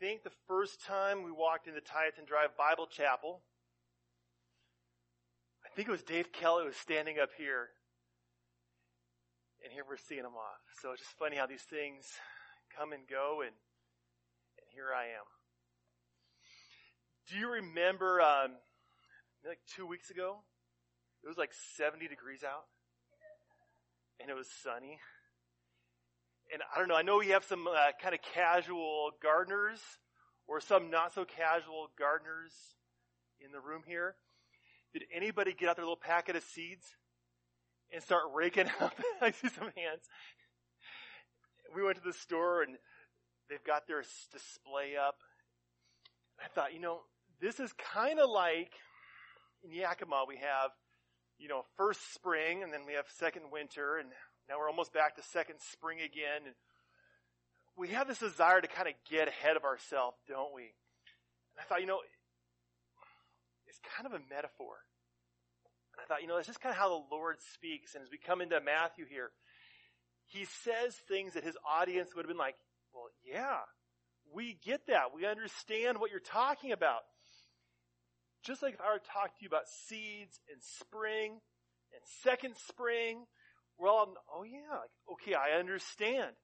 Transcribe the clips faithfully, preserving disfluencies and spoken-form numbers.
think the first time we walked into Tieton Drive Bible Chapel, I think it was Dave Kelly who was standing up here. And here we're seeing him off. So it's just funny how these things come and go, and, and here I am. Do you remember, um, like two weeks ago, it was like seventy degrees out, and it was sunny. And I don't know, I know we have some uh, kind of casual gardeners, or some not so casual gardeners in the room here. Did anybody get out their little packet of seeds and start raking up? I see some hands. We went to the store and they've got their display up. I thought, you know, this is kind of like in Yakima we have, you know, first spring and then we have second winter, and now we're almost back to second spring again. And we have this desire to kind of get ahead of ourselves, don't we? And I thought, you know, it's kind of a metaphor. And I thought, you know, it's just kind of how the Lord speaks. And as we come into Matthew here, he says things that his audience would have been like, well, yeah, we get that. We understand what you're talking about. Just like if I were to talk to you about seeds and spring and second spring, we're all, oh yeah, like, okay, I understand.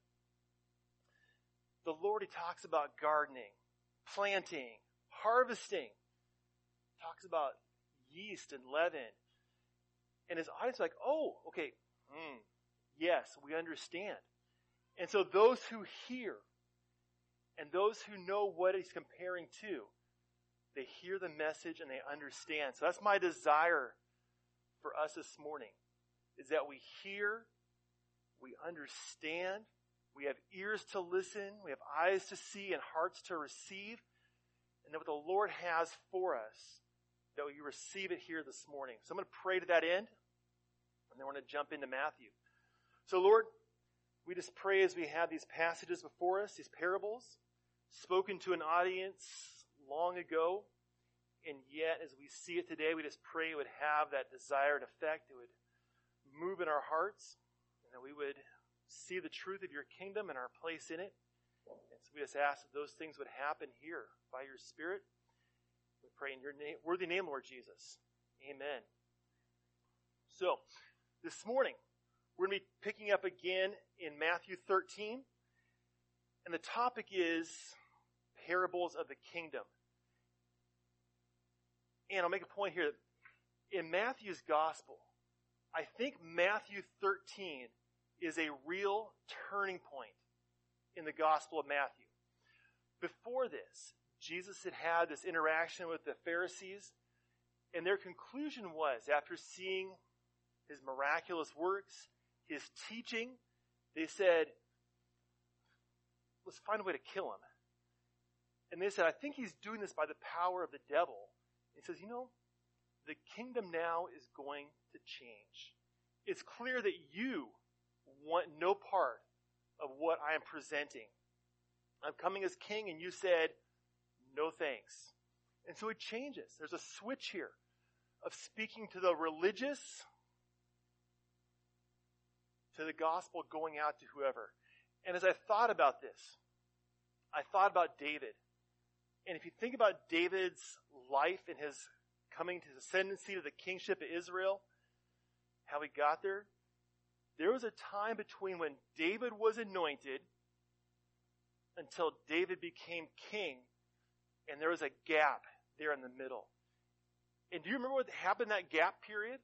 The Lord, he talks about gardening, planting, harvesting. Talks about yeast and leaven. And his audience is like, oh, okay, mm, yes, we understand. And so those who hear and those who know what he's comparing to, they hear the message and they understand. So that's my desire for us this morning, is that we hear, we understand, we have ears to listen, we have eyes to see and hearts to receive, and that what the Lord has for us, that we receive it here this morning. So I'm going to pray to that end, and then we're going to jump into Matthew. So Lord, we just pray as we have these passages before us, these parables, spoken to an audience long ago, and yet as we see it today, we just pray it would have that desired effect. It would move in our hearts, and that we would see the truth of your kingdom and our place in it. And so we just ask that those things would happen here by your Spirit. We pray in your name, worthy name, Lord Jesus. Amen. So, this morning, we're going to be picking up again in Matthew thirteen. And the topic is parables of the kingdom. And I'll make a point here that in Matthew's gospel, I think Matthew thirteen is a real turning point in the Gospel of Matthew. Before this, Jesus had had this interaction with the Pharisees, and their conclusion was, after seeing his miraculous works, his teaching, they said, let's find a way to kill him. And they said, I think he's doing this by the power of the devil. And he says, you know, the kingdom now is going to change. It's clear that you want no part of what I am presenting. I'm coming as king, and you said, no thanks. And so it changes. There's a switch here of speaking to the religious, to the gospel going out to whoever. And as I thought about this, I thought about David. And if you think about David's life and his coming to the ascendancy to the kingship of Israel, how he got there, there was a time between when David was anointed until David became king, and there was a gap there in the middle. And do you remember what happened in that gap period?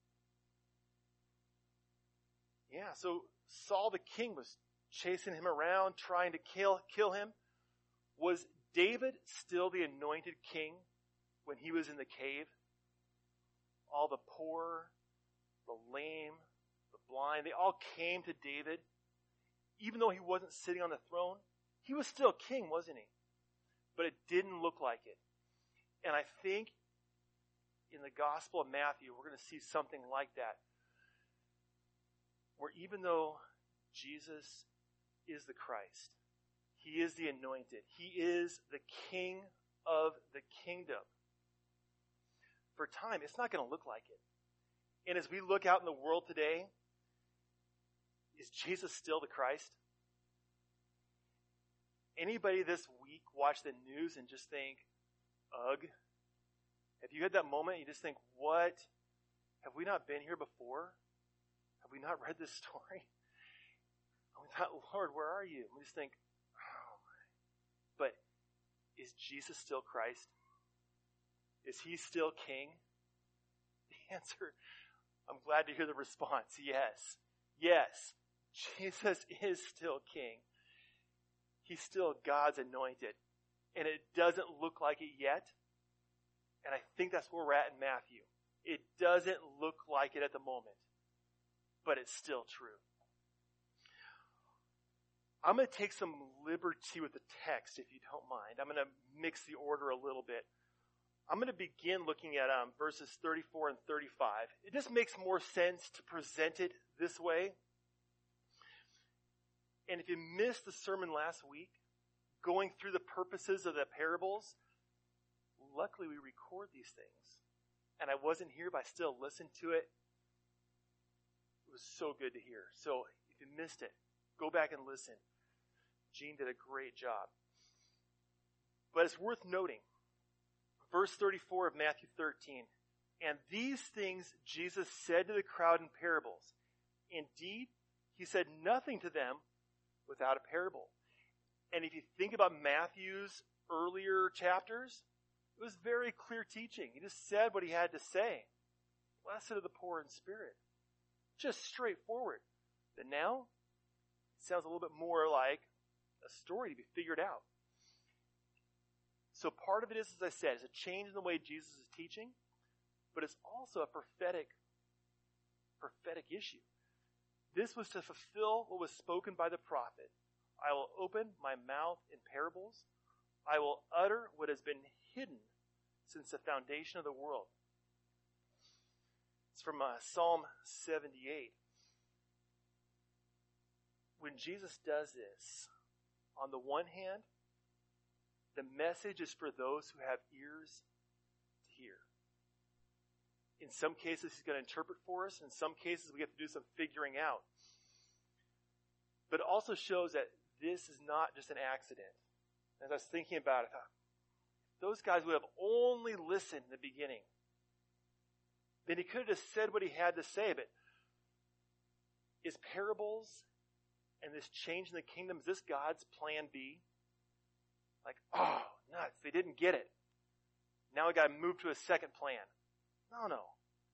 Yeah, so Saul the king was chasing him around, trying to kill, kill him. Was David still the anointed king when he was in the cave? All the poor, the lame, the blind, they all came to David. Even though he wasn't sitting on the throne, he was still king, wasn't he? But it didn't look like it. And I think in the Gospel of Matthew, we're going to see something like that. Where even though Jesus is the Christ, he is the anointed, he is the king of the kingdom, for time, it's not going to look like it. And as we look out in the world today, is Jesus still the Christ? Anybody this week watch the news and just think, ugh? Have you had that moment you just think, what? Have we not been here before? Have we not read this story? And we thought, Lord, where are you? And we just think, oh my. But is Jesus still Christ? Is he still king? The answer, I'm glad to hear the response. Yes. Yes. Jesus is still king. He's still God's anointed. And it doesn't look like it yet. And I think that's where we're at in Matthew. It doesn't look like it at the moment. But it's still true. I'm going to take some liberty with the text, if you don't mind. I'm going to mix the order a little bit. I'm going to begin looking at um, verses thirty-four and thirty-five. It just makes more sense to present it this way. And if you missed the sermon last week, going through the purposes of the parables, luckily we record these things. And I wasn't here, but I still listened to it. It was so good to hear. So if you missed it, go back and listen. Gene did a great job. But it's worth noting. Verse thirty-four of Matthew thirteen. And these things Jesus said to the crowd in parables. Indeed, he said nothing to them without a parable. And if you think about Matthew's earlier chapters, it was very clear teaching. He just said what he had to say. Blessed are the poor in spirit. Just straightforward. But now, it sounds a little bit more like a story to be figured out. So part of it is, as I said, is a change in the way Jesus is teaching, but it's also a prophetic, prophetic issue. This was to fulfill what was spoken by the prophet. I will open my mouth in parables. I will utter what has been hidden since the foundation of the world. It's from uh, Psalm seventy-eight. When Jesus does this, on the one hand, the message is for those who have ears to hear. In some cases, he's going to interpret for us. In some cases, we have to do some figuring out. But it also shows that this is not just an accident. As I was thinking about it, I thought, those guys would have only listened in the beginning. Then he could have just said what he had to say, but is parables and this change in the kingdom, is this God's plan B? Like, oh, nuts, they didn't get it. Now we got to move to a second plan. No, no.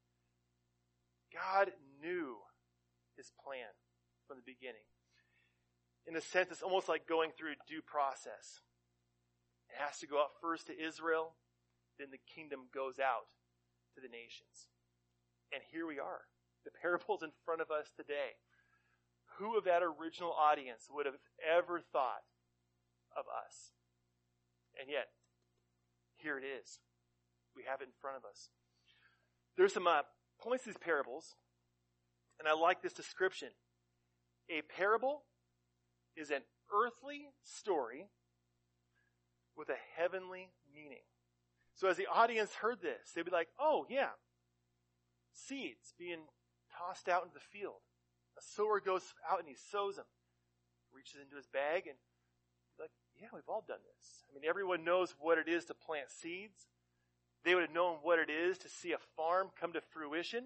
God knew his plan from the beginning. In a sense, it's almost like going through due process. It has to go out first to Israel, then the kingdom goes out to the nations. And here we are. The parable's in front of us today. Who of that original audience would have ever thought of us? And yet, here it is. We have it in front of us. There's some uh, points to these parables, and I like this description. A parable is an earthly story with a heavenly meaning. So as the audience heard this, they'd be like, oh, yeah, seeds being tossed out into the field. A sower goes out and he sows them, reaches into his bag, and like, yeah, we've all done this. I mean, everyone knows what it is to plant seeds. They would have known what it is to see a farm come to fruition.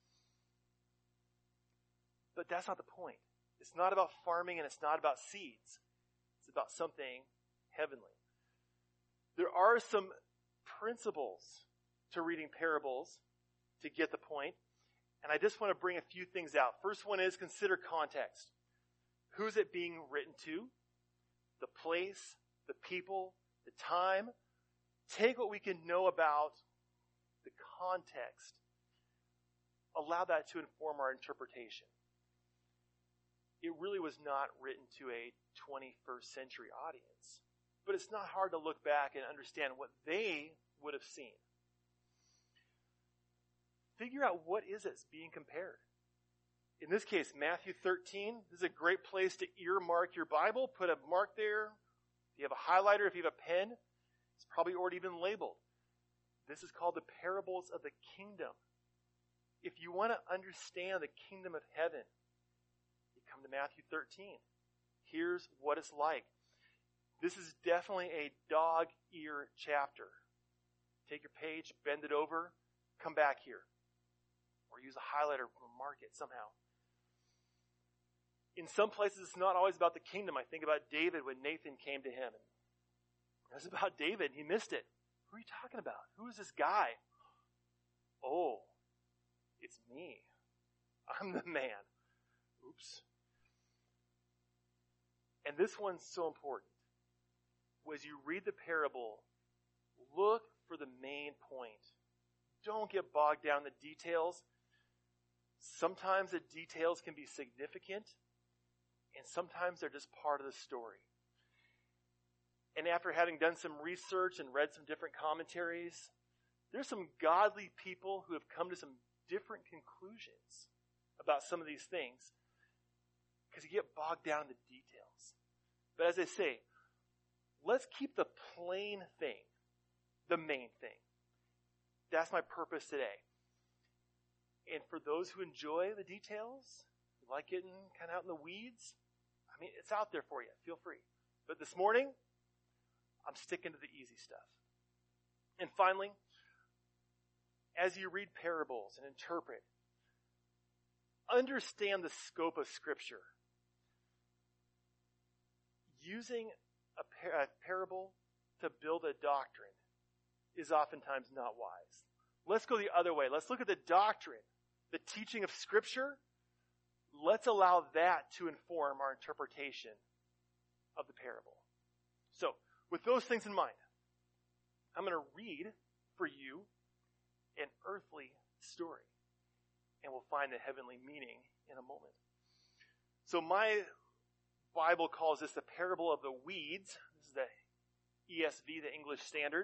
But that's not the point. It's not about farming and it's not about seeds. It's about something heavenly. There are some principles to reading parables to get the point. And I just want to bring a few things out. First one is consider context. Who's it being written to? The place, the people, the time. Take what we can know about the context. Allow that to inform our interpretation. It really was not written to a twenty-first century audience. But it's not hard to look back and understand what they would have seen. Figure out what is it being compared. In this case, Matthew thirteen. This is a great place to earmark your Bible. Put a mark there. If you have a highlighter, if you have a pen, it's probably already been labeled. This is called the parables of the kingdom. If you want to understand the kingdom of heaven, you come to Matthew thirteen. Here's what it's like. This is definitely a dog ear chapter. Take your page, bend it over, come back here. Or use a highlighter or mark it somehow. In some places, it's not always about the kingdom. I think about David when Nathan came to him. It's about David. He missed it. Who are you talking about? Who is this guy? Oh, it's me. I'm the man. Oops. And this one's so important. As you read the parable, look for the main point. Don't get bogged down in the details. Sometimes the details can be significant, and sometimes they're just part of the story. And after having done some research and read some different commentaries, there's some godly people who have come to some different conclusions about some of these things because you get bogged down in the details. But as I say, let's keep the plain thing the main thing. That's my purpose today. And for those who enjoy the details, who like getting kind of out in the weeds, I mean, it's out there for you. Feel free. But this morning, I'm sticking to the easy stuff. And finally, as you read parables and interpret, understand the scope of Scripture. Using a, par- a parable to build a doctrine is oftentimes not wise. Let's go the other way. Let's look at the doctrine, the teaching of Scripture. Let's allow that to inform our interpretation of the parable. So, with those things in mind, I'm going to read for you an earthly story, and we'll find the heavenly meaning in a moment. So my Bible calls this the parable of the weeds. This is the E S V, the English Standard.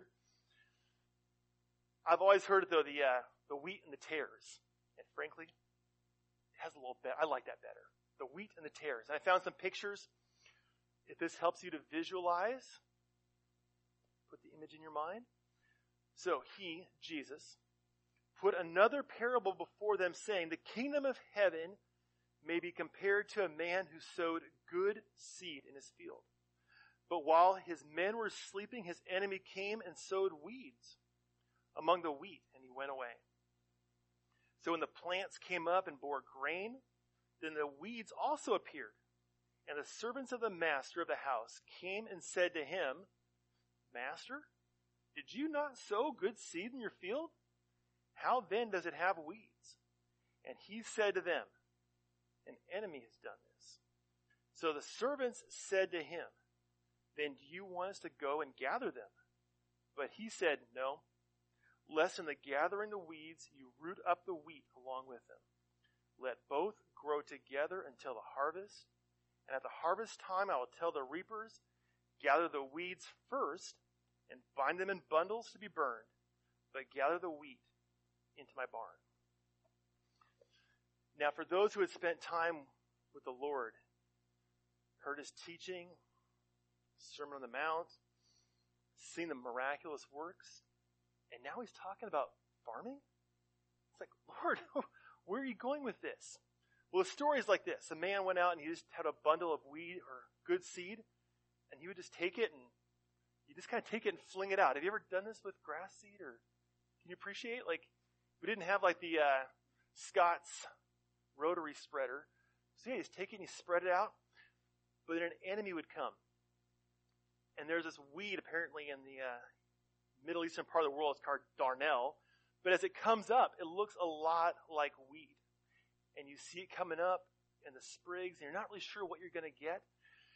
I've always heard, though, the uh, the wheat and the tares. And frankly, it has a little bit, I like that better. The wheat and the tares. And I found some pictures. If this helps you to visualize, put the image in your mind. So he, Jesus, put another parable before them, saying, the kingdom of heaven may be compared to a man who sowed good seed in his field. But while his men were sleeping, his enemy came and sowed weeds among the wheat, and he went away. So when the plants came up and bore grain, then the weeds also appeared. And the servants of the master of the house came and said to him, Master, did you not sow good seed in your field? How then does it have weeds? And he said to them, an enemy has done this. So the servants said to him, then do you want us to go and gather them? But he said, no, lest in the gathering the weeds you root up the wheat along with them. Let both grow together until the harvest. And at the harvest time I will tell the reapers, gather the weeds first and bind them in bundles to be burned, but gather the wheat into my barn. Now for those who had spent time with the Lord, heard his teaching, Sermon on the Mount, seen the miraculous works, and now he's talking about farming? It's like, Lord, where are you going with this? Well, the story is like this. A man went out and he just had a bundle of weed or good seed, and he would just take it and you just kind of take it and fling it out. Have you ever done this with grass seed? Or can you appreciate? Like, we didn't have like the uh, Scott's rotary spreader. So yeah, you just take it and you spread it out. But then an enemy would come. And there's this weed apparently in the uh, Middle Eastern part of the world. It's called darnel. But as it comes up, it looks a lot like weed. And you see it coming up in the sprigs, and you're not really sure what you're going to get.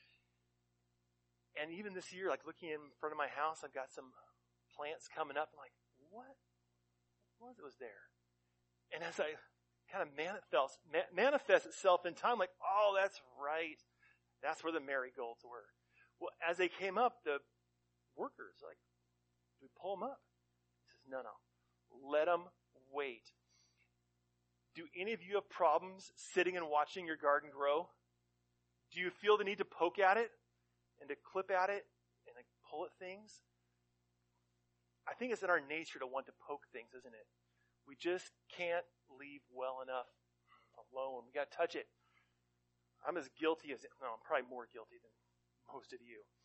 And even this year, like looking in front of my house, I've got some plants coming up. I'm like, what? What was it was there? And as I kind of manifest, manifest itself in time, like, oh, that's right. That's where the marigolds were. Well, as they came up, the workers, like, do we pull them up? He says, no, no. Let them wait. Do any of you have problems sitting and watching your garden grow? Do you feel the need to poke at it and to clip at it and like pull at things? I think it's in our nature to want to poke things, isn't it? We just can't leave well enough alone. We got to touch it. I'm as guilty as, no, I'm probably more guilty than most of you.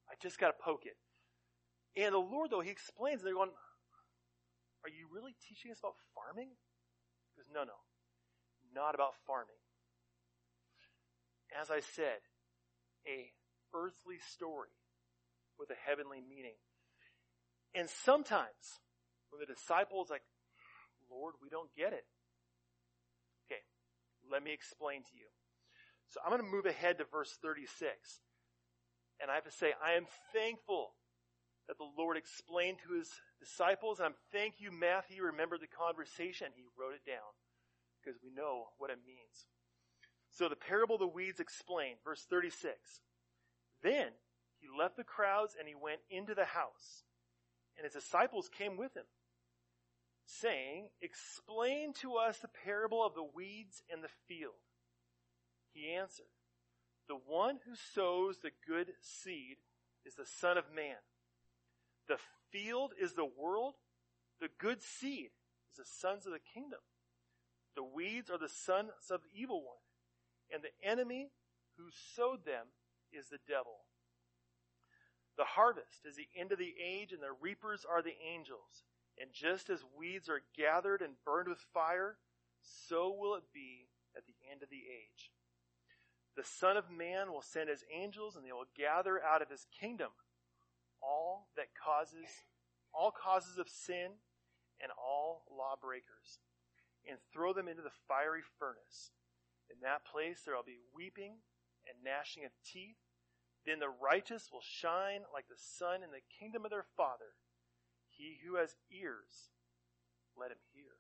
I just got to poke it. And the Lord, though, he explains, and they're going, are you really teaching us about farming? He goes, no, no, not about farming. As I said, a earthly story with a heavenly meaning. And sometimes, when the disciples like, Lord, we don't get it. Okay, let me explain to you. So I'm going to move ahead to verse thirty-six. And I have to say, I am thankful that the Lord explained to his disciples. And I'm thank you, Matthew, remembered the conversation. He wrote it down because we know what it means. So the parable of the weeds explained, verse thirty-six. Then he left the crowds and he went into the house. And his disciples came with him, saying, explain to us the parable of the weeds in the field. He answered, the one who sows the good seed is the Son of Man. The field is the world. The good seed is the sons of the kingdom. The weeds are the sons of the evil one. And the enemy who sowed them is the devil. The harvest is the end of the age, and the reapers are the angels. And just as weeds are gathered and burned with fire, so will it be at the end of the age. The Son of Man will send his angels, and they will gather out of his kingdom all that causes, all causes of sin and all lawbreakers, and throw them into the fiery furnace. In that place there will be weeping and gnashing of teeth. Then the righteous will shine like the sun in the kingdom of their Father. He who has ears, let him hear.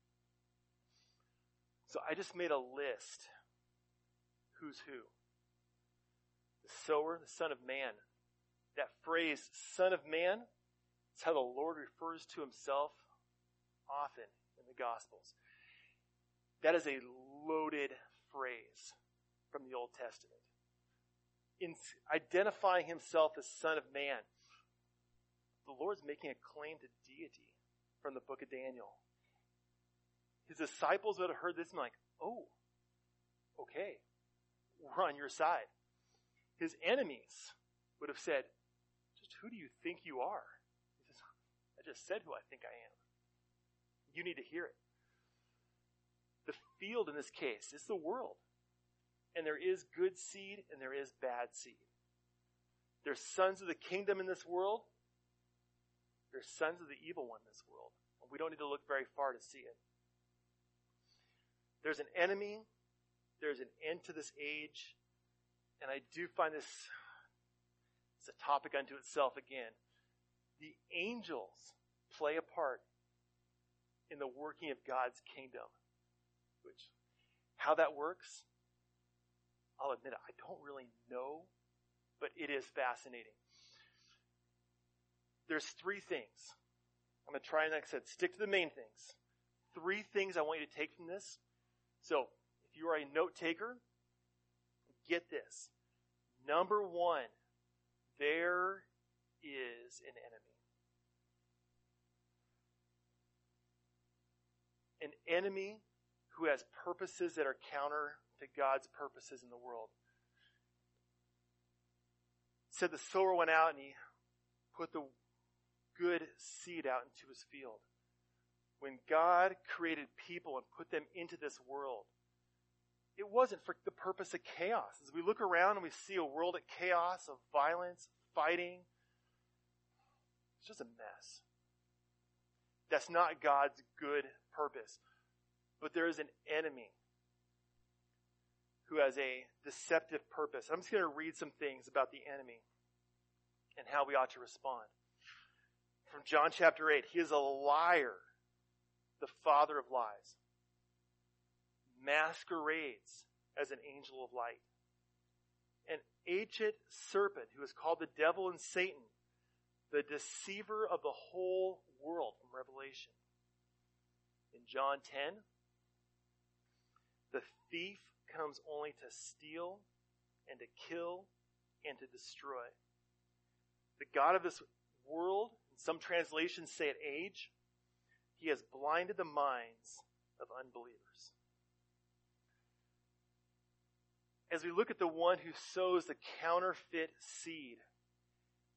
So I just made a list. Who's who? The sower, the Son of Man. That phrase, Son of Man, is how the Lord refers to himself often in the Gospels. That is a loaded phrase from the Old Testament. In identifying himself as Son of Man, the Lord's making a claim to deity from the book of Daniel. His disciples would have heard this and be like, oh, okay, we're on your side. His enemies would have said, just who do you think you are? He says, I just said who I think I am. You need to hear it. The field in this case is the world. And there is good seed and there is bad seed. There's sons of the kingdom in this world. There's sons of the evil one in this world. We don't need to look very far to see it. There's an enemy. There's an end to this age. And I do find this, it's a topic unto itself again. The angels play a part in the working of God's kingdom. Which, how that works, I'll admit it, I don't really know, but it is fascinating. There's three things. I'm going to try and, like I said, stick to the main things. Three things I want you to take from this. So, if you are a note taker, get this. Number one, there is an enemy. An enemy who has purposes that are counter to God's purposes in the world. It said the sower went out and he put the good seed out into his field. When God created people and put them into this world, it wasn't for the purpose of chaos. As we look around and we see a world of chaos, of violence, fighting, it's just a mess. That's not God's good purpose. But there is an enemy who has a deceptive purpose. I'm just going to read some things about the enemy and how we ought to respond. From John chapter eight, he is a liar, the father of lies, masquerades as an angel of light. An ancient serpent who is called the devil and Satan, the deceiver of the whole world, from Revelation. In John ten, the thief comes only to steal and to kill and to destroy. The God of this world, in some translations say at age, he has blinded the minds of unbelievers. As we look at the one who sows the counterfeit seed,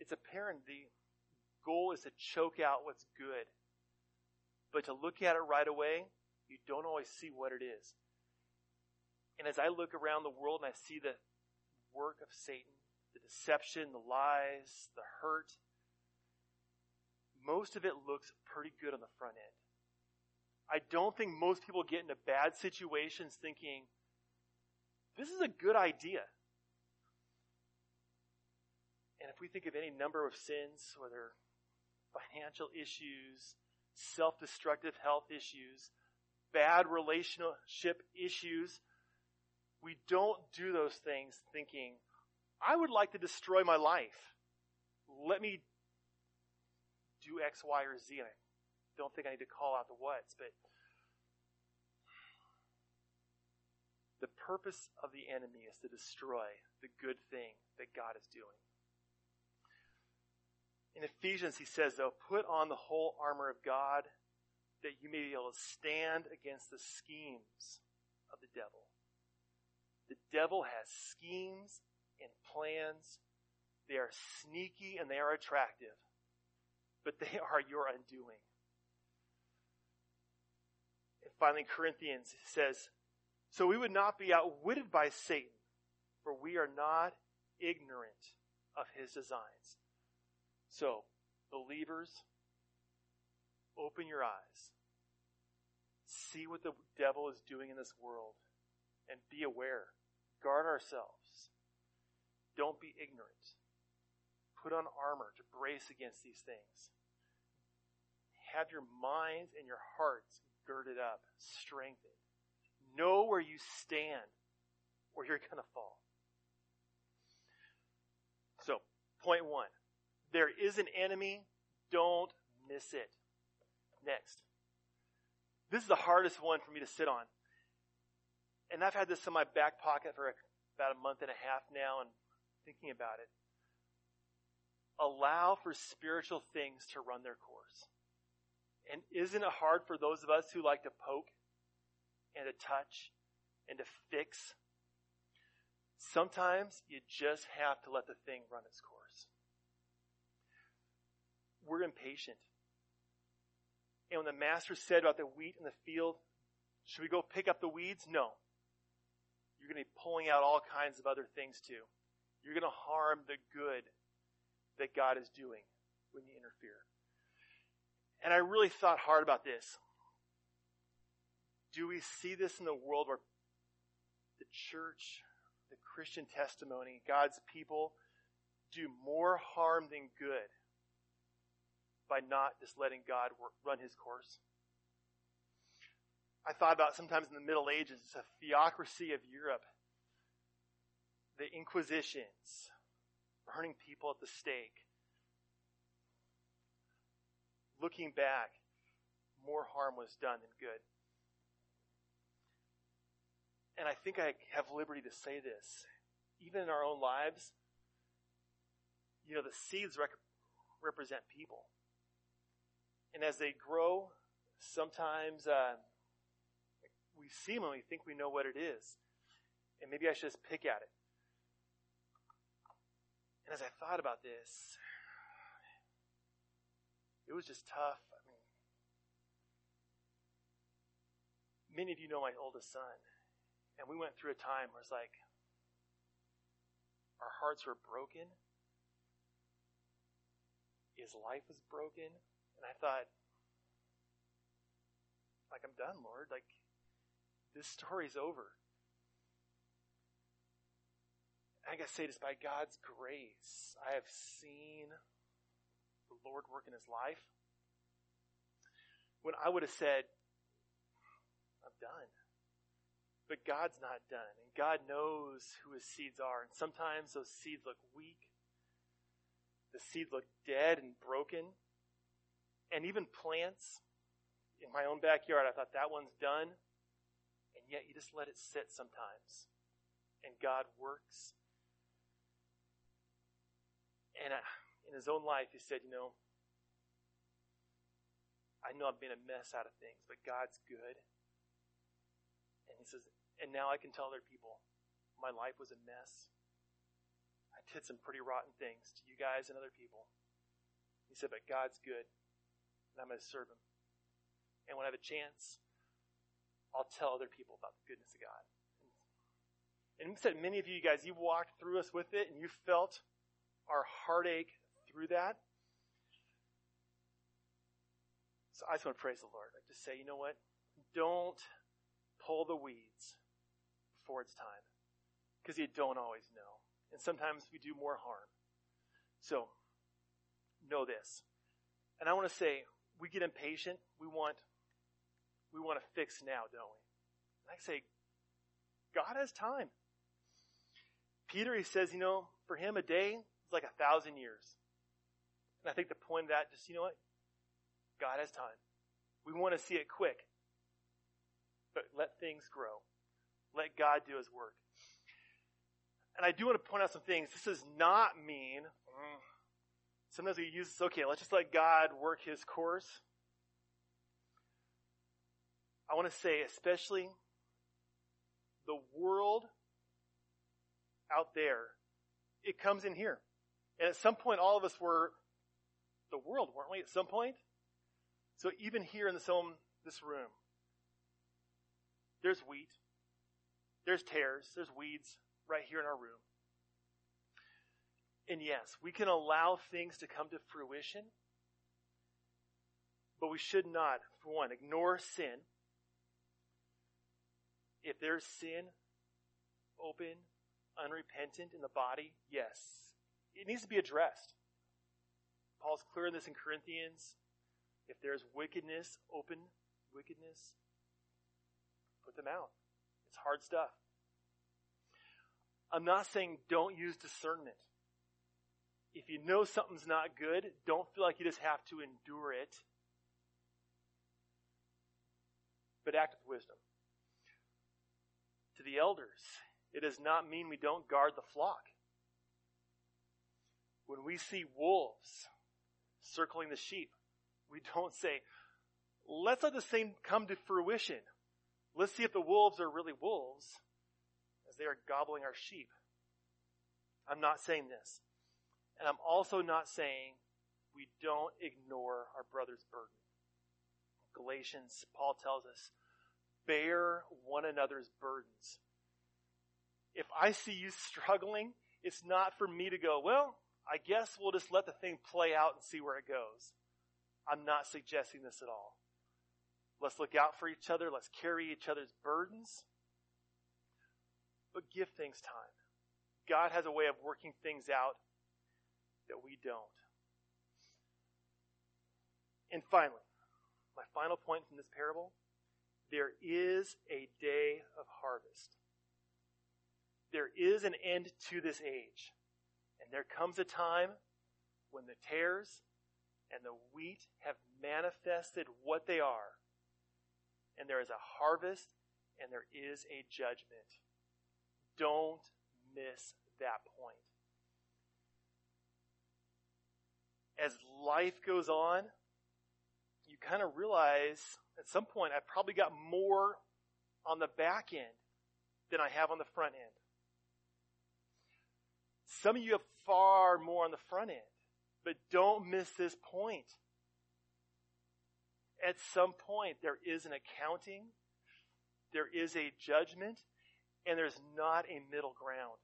it's apparent the goal is to choke out what's good. But to look at it right away, you don't always see what it is. And as I look around the world and I see the work of Satan, the deception, the lies, the hurt, most of it looks pretty good on the front end. I don't think most people get into bad situations thinking, this is a good idea. And if we think of any number of sins, whether financial issues, self-destructive health issues, bad relationship issues, we don't do those things thinking, I would like to destroy my life. Let me do X, Y, or Z. I don't think I need to call out the whats, but the purpose of the enemy is to destroy the good thing that God is doing. In Ephesians, he says, though, put on the whole armor of God that you may be able to stand against the schemes of the devil. The devil has schemes and plans. They are sneaky and they are attractive, but they are your undoing. And finally, Corinthians says, so we would not be outwitted by Satan, for we are not ignorant of his designs. So, believers, open your eyes. See what the devil is doing in this world and be aware. Guard ourselves. Don't be ignorant. Put on armor to brace against these things. Have your minds and your hearts girded up, strengthened. Know where you stand or you're going to fall. So, point one. There is an enemy. Don't miss it. Next. This is the hardest one for me to sit on. And I've had this in my back pocket for about a month and a half now and thinking about it. Allow for spiritual things to run their course. And isn't it hard for those of us who like to poke and to touch and to fix? Sometimes you just have to let the thing run its course. We're impatient. And when the master said about the wheat in the field, should we go pick up the weeds? No. You're going to be pulling out all kinds of other things too. You're going to harm the good that God is doing when you interfere. And I really thought hard about this. Do we see this in the world where the church, the Christian testimony, God's people do more harm than good by not just letting God work, run his course? I thought about sometimes in the Middle Ages, it's a theocracy of Europe. The Inquisitions, burning people at the stake. Looking back, more harm was done than good. And I think I have liberty to say this. Even in our own lives, you know, the seeds rec- represent people. And as they grow, sometimes uh, we see them and we think we know what it is. And maybe I should just pick at it. And as I thought about this, it was just tough. I mean, many of you know my oldest son. And we went through a time where it's like, our hearts were broken. His life was broken. And I thought, like, I'm done, Lord. Like, this story's over. I gotta say this, by God's grace, I have seen the Lord work in his life. When I would have said, I'm done. But God's not done. And God knows who his seeds are. And sometimes those seeds look weak. The seeds look dead and broken. And even plants in my own backyard, I thought that one's done. And yet you just let it sit sometimes. And God works. And uh, in his own life, he said, you know, I know I've been a mess out of things, but God's good. And he says, and now I can tell other people, my life was a mess. I did some pretty rotten things to you guys and other people. He said, but God's good, and I'm going to serve him. And when I have a chance, I'll tell other people about the goodness of God. And he said, many of you guys, you walked through us with it, and you felt our heartache through that. So I just want to praise the Lord. I just say, you know what? Don't pull the weeds before it's time. Because you don't always know. And sometimes we do more harm. So, know this. And I want to say, we get impatient. We want, we want to fix now, don't we? And I say, God has time. Peter, he says, you know, for him a day is like a thousand years. And I think the point of that, just, you know what? God has time. We want to see it quick. But let things grow. Let God do his work. And I do want to point out some things. This does not mean, sometimes we use this, okay, let's just let God work his course. I want to say, especially the world out there, it comes in here. And at some point, all of us were the world, weren't we, at some point? So even here in this home, this room, there's wheat, there's tares, there's weeds right here in our room. And yes, we can allow things to come to fruition, but we should not, for one, ignore sin. If there's sin, open, unrepentant in the body, yes, it needs to be addressed. Paul's clear in this in Corinthians. If there's wickedness, open wickedness, put them out. It's hard stuff. I'm not saying don't use discernment. If you know something's not good, don't feel like you just have to endure it. But act with wisdom. To the elders, it does not mean we don't guard the flock. When we see wolves circling the sheep, we don't say, let's let this thing come to fruition. Let's see if the wolves are really wolves as they are gobbling our sheep. I'm not saying this. And I'm also not saying we don't ignore our brother's burden. Galatians, Paul tells us, bear one another's burdens. If I see you struggling, it's not for me to go, well, I guess we'll just let the thing play out and see where it goes. I'm not suggesting this at all. Let's look out for each other. Let's carry each other's burdens. But give things time. God has a way of working things out that we don't. And finally, my final point from this parable, there is a day of harvest. There is an end to this age. And there comes a time when the tares and the wheat have manifested what they are. And there is a harvest and there is a judgment. Don't miss that point. As life goes on, you kind of realize at some point I've probably got more on the back end than I have on the front end. Some of you have far more on the front end, but don't miss this point. At some point, there is an accounting, there is a judgment, and there's not a middle ground.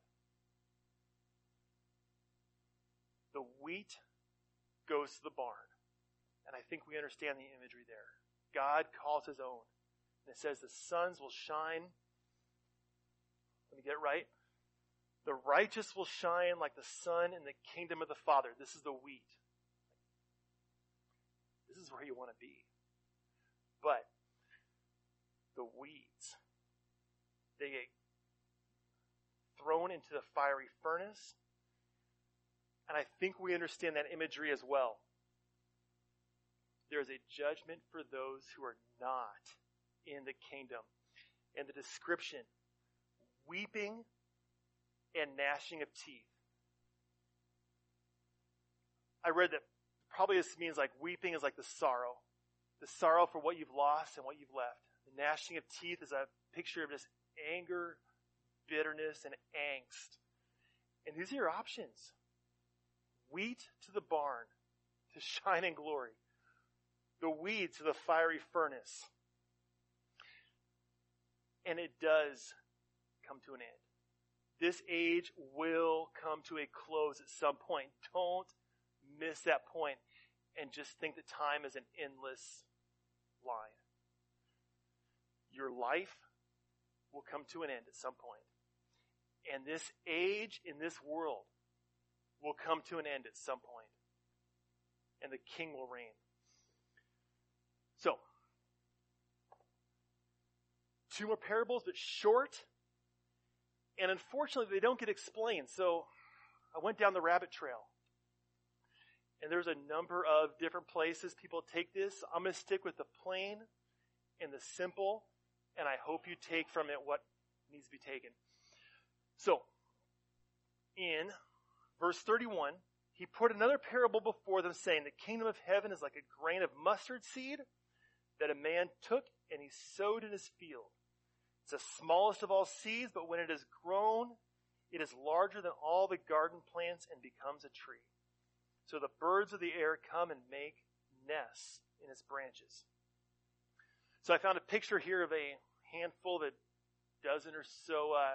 The wheat goes to the barn. And I think we understand the imagery there. God calls his own. And it says the suns will shine. Let me get it right. The righteous will shine like the sun in the kingdom of the Father. This is the wheat. This is where you want to be. But the weeds, they get thrown into the fiery furnace. And I think we understand that imagery as well. There is a judgment for those who are not in the kingdom. And the description, weeping and gnashing of teeth. I read that probably this means like weeping is like the sorrow. The sorrow for what you've lost and what you've left. The gnashing of teeth is a picture of just anger, bitterness, and angst. And these are your options. Wheat to the barn to shine in glory. The weeds to the fiery furnace. And it does come to an end. This age will come to a close at some point. Don't miss that point and just think that time is an endless line. Your life will come to an end at some point. And this age in this world will come to an end at some point. And the King will reign. So, two more parables, but short. And unfortunately, they don't get explained. So, I went down the rabbit trail. And there's a number of different places people take this. I'm going to stick with the plain and the simple. And I hope you take from it what needs to be taken. So, in verse thirty-one, he put another parable before them, saying, the kingdom of heaven is like a grain of mustard seed that a man took and he sowed in his field. It's the smallest of all seeds, but when it is grown, it is larger than all the garden plants and becomes a tree. So the birds of the air come and make nests in its branches. So I found a picture here of a handful of a dozen or so uh,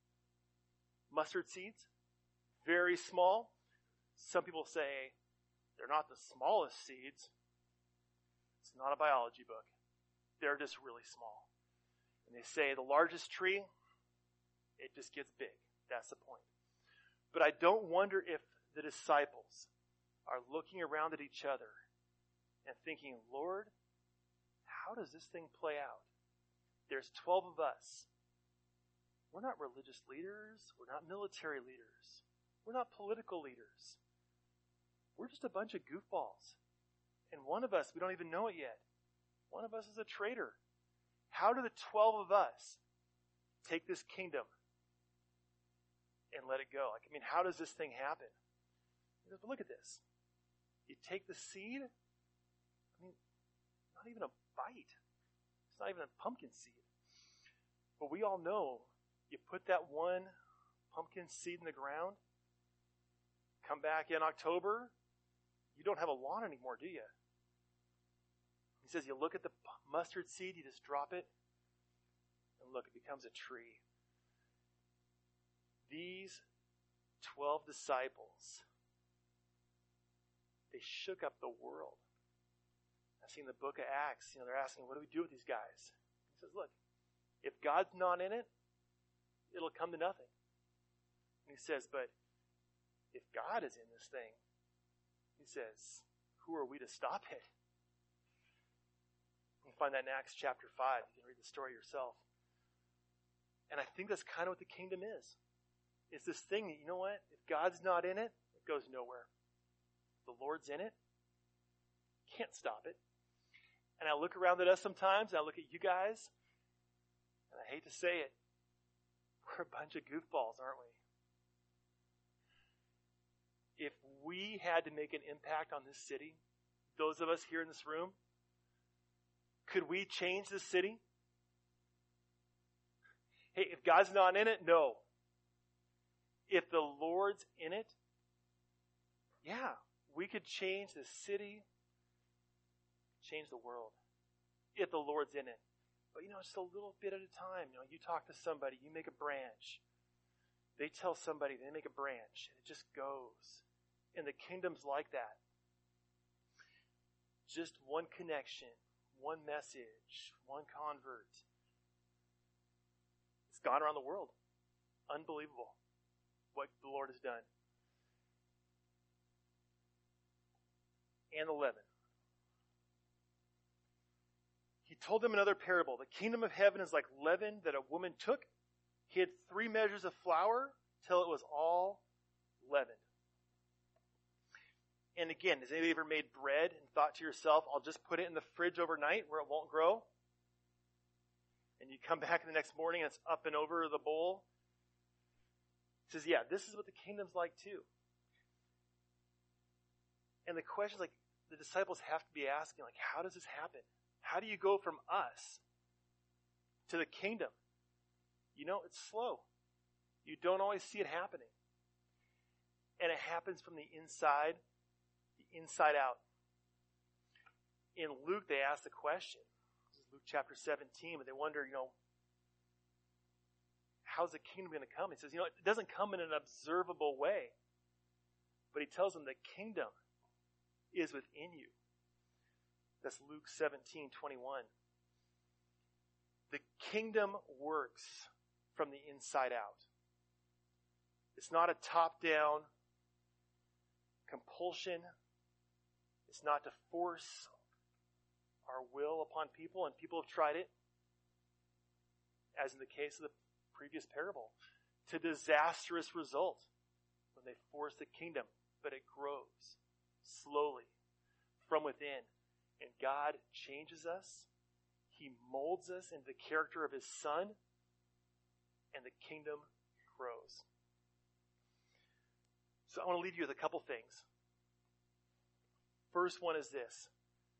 mustard seeds. Very small. Some people say they're not the smallest seeds. It's not a biology book. They're just really small. And they say the largest tree, it just gets big. That's the point. But I don't wonder if the disciples are looking around at each other and thinking, Lord, how does this thing play out? There's twelve of us. We're not religious leaders. We're not military leaders. We're not political leaders. We're just a bunch of goofballs. And one of us, we don't even know it yet. One of us is a traitor. How do the twelve of us take this kingdom and let it go? Like, I mean, how does this thing happen? He goes, but look at this. You take the seed, I mean, not even a bite. It's not even a pumpkin seed. But we all know, you put that one pumpkin seed in the ground, come back in October, you don't have a lawn anymore, do you? He says you look at the mustard seed, you just drop it, and look, it becomes a tree. These twelve disciples, they shook up the world. I've seen the book of Acts, you know, they're asking, what do we do with these guys? He says, look, if God's not in it, it'll come to nothing. And he says, but if God is in this thing, he says, who are we to stop it? You can find that in Acts chapter five. You can read the story yourself. And I think that's kind of what the kingdom is. It's this thing that, you know what? If God's not in it, it goes nowhere. If the Lord's in it, can't stop it. And I look around at us sometimes, and I look at you guys, and I hate to say it, we're a bunch of goofballs, aren't we? If we had to make an impact on this city, those of us here in this room, could we change this city? Hey, if God's not in it, no. If the Lord's in it, yeah, we could change the city, change the world, if the Lord's in it. But, you know, just a little bit at a time. You know, you talk to somebody, you make a branch. They tell somebody, they make a branch. And it just goes. And the kingdom's like that. Just one connection, one message, one convert. It's gone around the world. Unbelievable what the Lord has done. And eleven. He told them another parable. The kingdom of heaven is like leaven that a woman took, hid three measures of flour till it was all leavened. And again, has anybody ever made bread and thought to yourself, I'll just put it in the fridge overnight where it won't grow? And you come back the next morning and it's up and over the bowl. He says, yeah, this is what the kingdom's like too. And the question is like, the disciples have to be asking, like, how does this happen? How do you go from us to the kingdom? You know, it's slow. You don't always see it happening. And it happens from the inside, the inside out. In Luke, they ask the question. This is Luke chapter seventeen, but they wonder, you know, how's the kingdom going to come? He says, you know, it doesn't come in an observable way. But he tells them the kingdom is within you. That's Luke seventeen twenty-one. The kingdom works from the inside out. It's not a top-down compulsion. It's not to force our will upon people, and people have tried it, as in the case of the previous parable, to disastrous result when they force the kingdom, but it grows slowly from within, and God changes us. He molds us into the character of his Son, and the kingdom grows. So I want to leave you with a couple things. First one is this.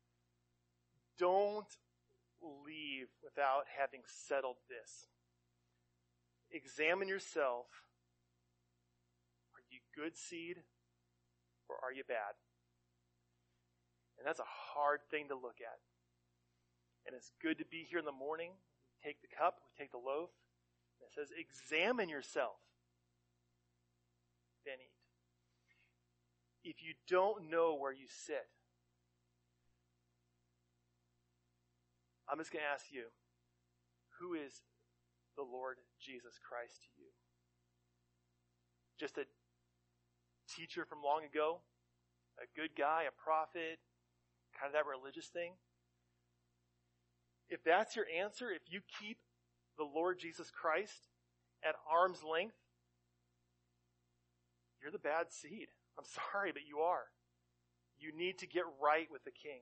Don't leave without having settled this. Examine yourself. Are you good seed or are you bad? And that's a hard thing to look at. And it's good to be here in the morning. We take the cup, we take the loaf. And it says, examine yourself. Then eat. If you don't know where you sit, I'm just going to ask you, who is the Lord Jesus Christ to you? Just a teacher from long ago? A good guy, a prophet, kind of that religious thing? If that's your answer, if you keep the Lord Jesus Christ at arm's length, you're the bad seed. I'm sorry, but you are. You need to get right with the King.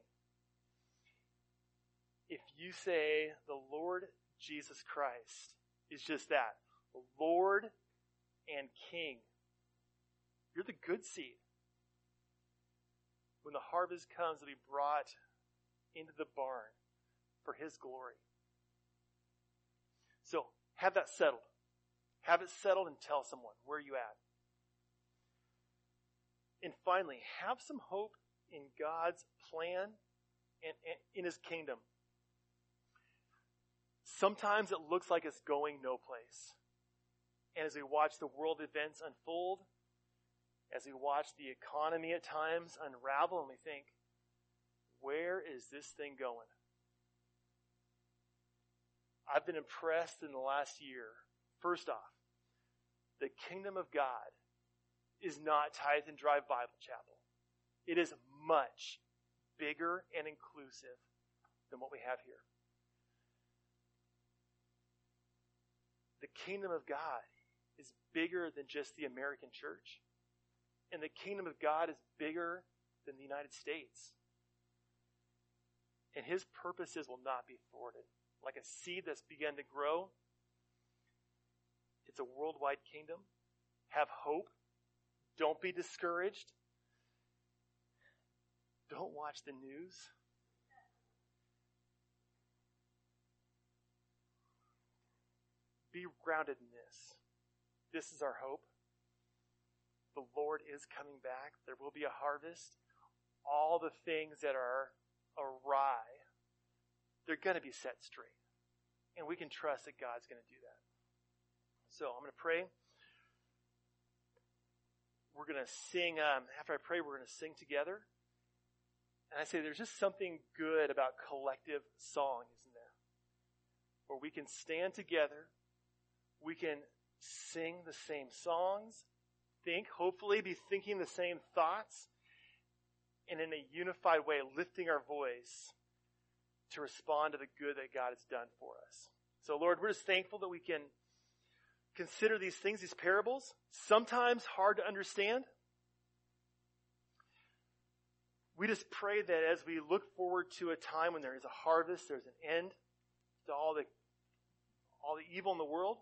If you say the Lord Jesus Christ is just that, Lord and King, you're the good seed. When the harvest comes, it'll be brought into the barn for his glory. So, have that settled. Have it settled and tell someone, where are you at? And finally, have some hope in God's plan and, and in his kingdom. Sometimes it looks like it's going no place. And as we watch the world events unfold, as we watch the economy at times unravel, and we think, where is this thing going? I've been impressed in the last year. First off, the kingdom of God is not Tithe and Drive Bible Chapel. It is much bigger and inclusive than what we have here. The kingdom of God is bigger than just the American church. And the kingdom of God is bigger than the United States. And his purposes will not be thwarted. Like a seed that's begun to grow, it's a worldwide kingdom. Have hope. Don't be discouraged. Don't watch the news. Be grounded in this. This is our hope. The Lord is coming back. There will be a harvest. All the things that are awry, they're going to be set straight. And we can trust that God's going to do that. So I'm going to pray. We're going to sing, um, after I pray, we're going to sing together. And I say there's just something good about collective song, isn't there? Where we can stand together. We can sing the same songs, think, hopefully be thinking the same thoughts, and in a unified way, lifting our voice to respond to the good that God has done for us. So, Lord, we're just thankful that we can consider these things, these parables, sometimes hard to understand. We just pray that as we look forward to a time when there is a harvest, there's an end to all the, all the evil in the world,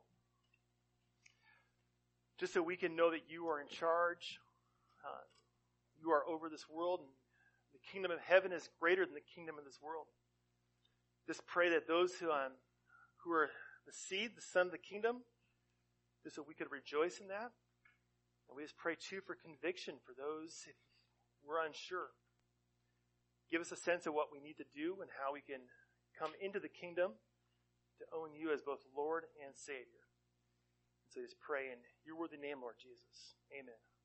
just so we can know that you are in charge. Uh, you are over this world, and the kingdom of heaven is greater than the kingdom of this world. Just pray that those who, um, who are the seed, the son of the kingdom, just so we could rejoice in that. And we just pray, too, for conviction for those if we're unsure. Give us a sense of what we need to do and how we can come into the kingdom to own you as both Lord and Savior. And so just pray in your worthy name, Lord Jesus. Amen.